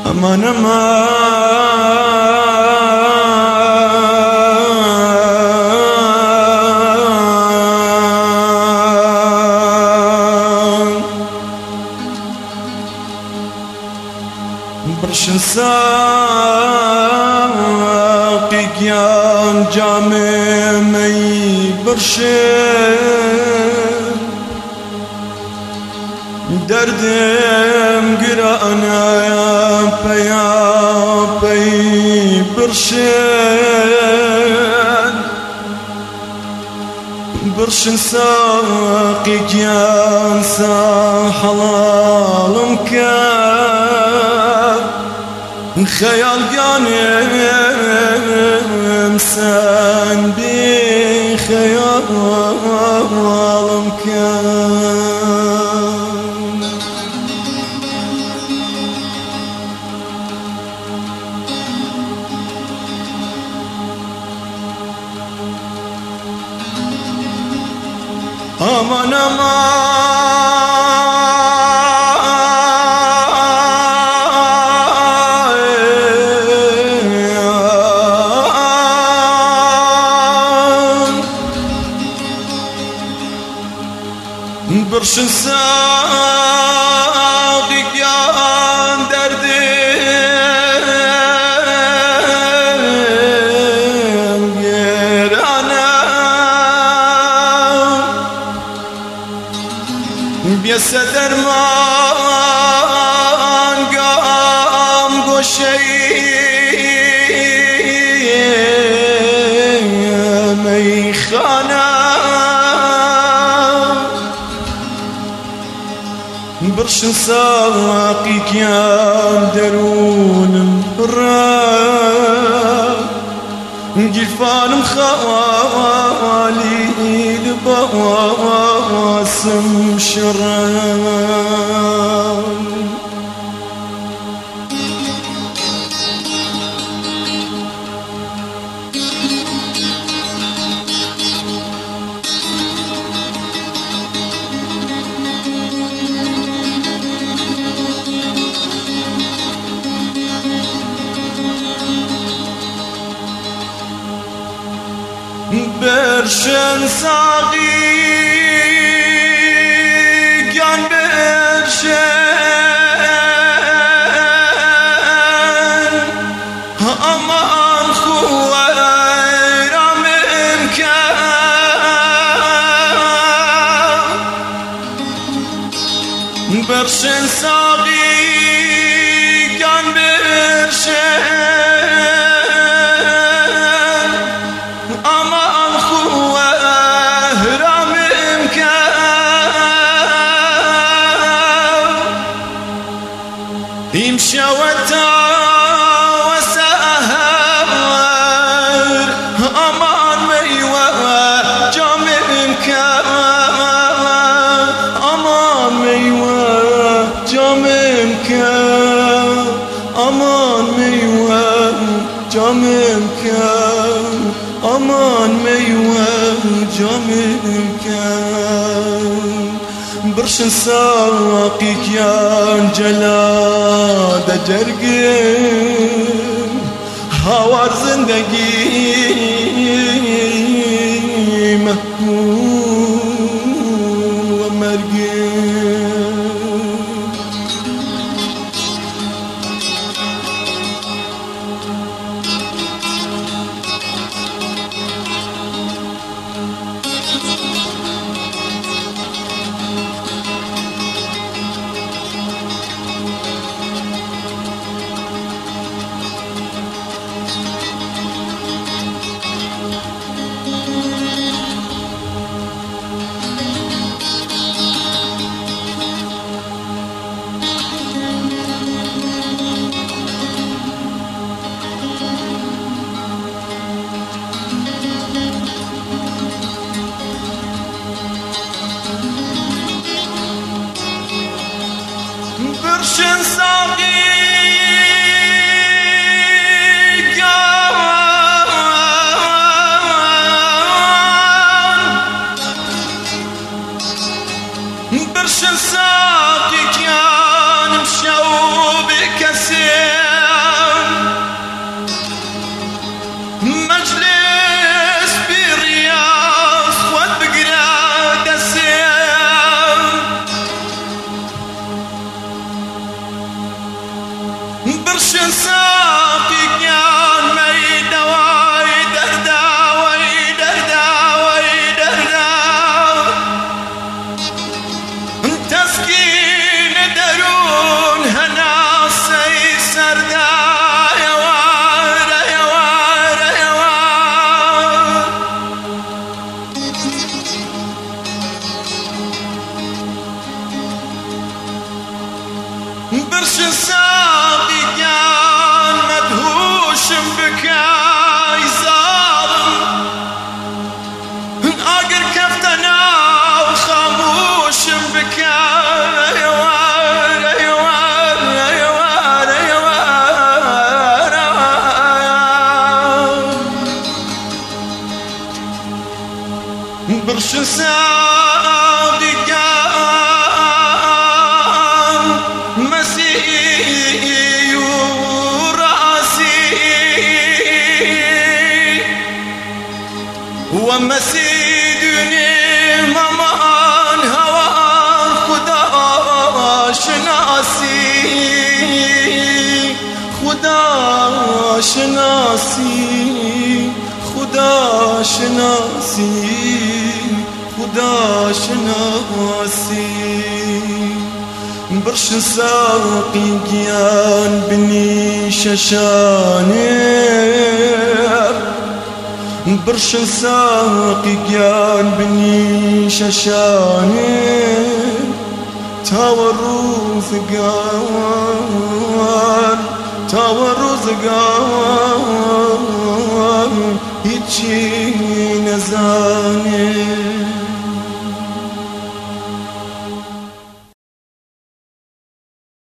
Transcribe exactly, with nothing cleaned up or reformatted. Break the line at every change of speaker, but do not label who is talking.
امان امان برشن ساقی گیان جام می برشن دردم گرانه پیا پی برشن برشن ساقی گیان سا حلالم کن خیال گانم سن بی خیالم کن aman aman برشن ساقی گیان دردم گرانه بیسته درمان گام گوشه میخانه برشن ساقی کن درونم را گیفانم خوالی لباسم شرم برشن ساقی گان برشن امان خویرم امکن برشن ساقی گان برشن شوتا وسهر امان میوه جامم کن امان میوه جامم کن امان میوه جامم کن امان میوه جامم کن برشن ساقی کن جلاد جرگم هوار زندگی محکوم و مرگم برشن ساقی برشن ساقي كان مشوب كسر برشن ساقي كان ميدواي درداوي درداوي درداوي تسكين درون هنا سيسردا يا وارا يا وارا يا وارا برشن ساقي كان مدهوش بكاي ظالم اقر كفتنا وخاموش بكاي يا وارا يا وارا يا وارا يا وارا برشن ساقي كان مسيء راسي ومسيدني ممان هوا خدا شناسی خدا شناسی خدا شناسی خدا شناسی برشن ساقي كيان بني ششانه برشن ساقي كيان بني ششانه تاوروز قوان تاوروز قوان يجي نزانه